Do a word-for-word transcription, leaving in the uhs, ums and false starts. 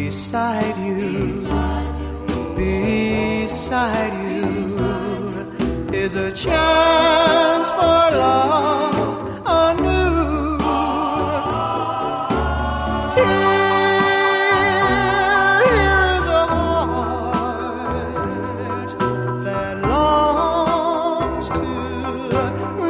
beside you, beside you is a chance for love anew. Here, here's a heart that longs to